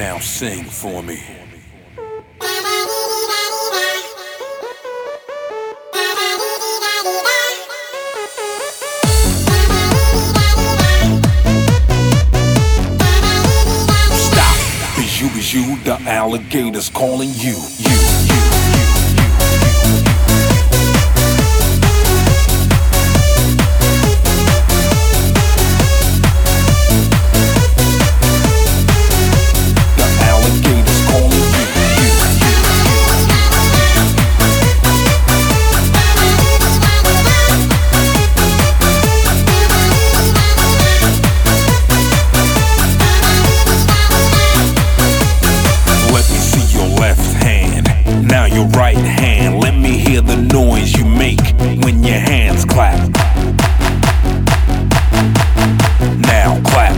Now sing for me. Stop, Bijou, the alligator's calling you. Now your right hand, let me hear the noise you make when your hands clap. Now clap.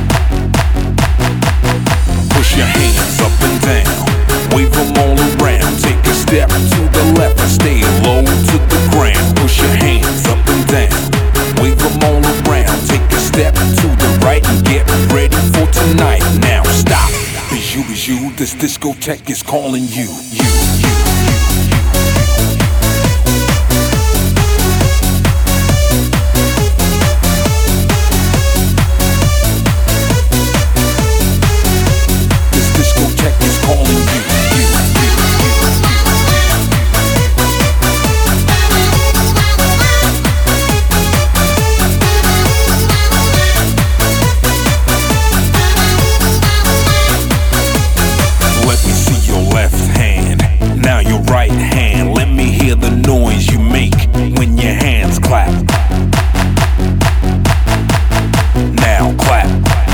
Push your hands up and down, wave them all around. Take a step to the left and stay low to the ground. Push your hands up and down, wave them all around. Take a step to the right and get ready for tonight. Now stop. Bijou, this discotheque is calling you. This discotheque is calling you. Now your right hand, let me hear the noise you make when your hands clap. Now clap.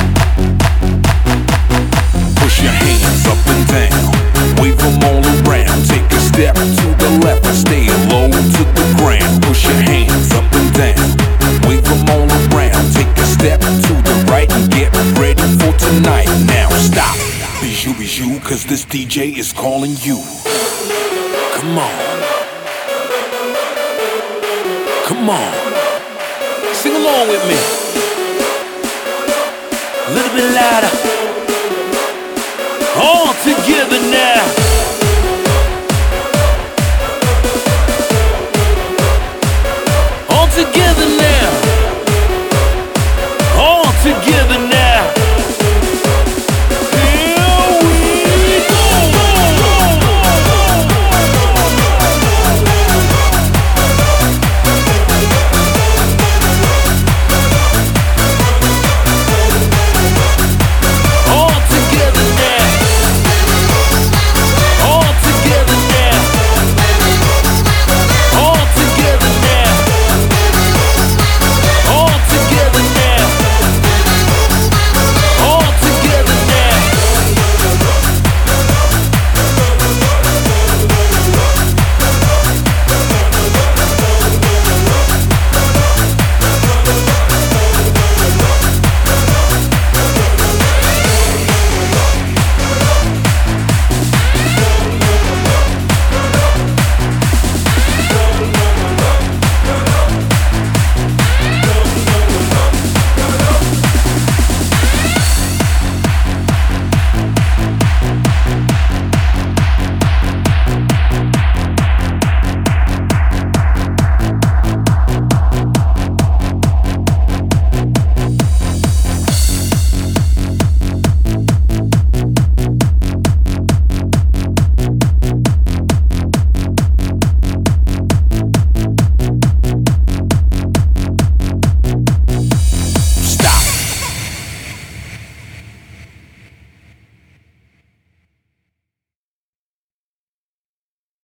Push your hands up and down, wave them all around. Take a step to the left and stay low to the ground. Push your hands up and down, wave them all around. Take a step to the right and get ready for tonight. Now stop. Bijou, cause this DJ is calling you. Come on. Come on. Sing along with me. A little bit louder. All together now.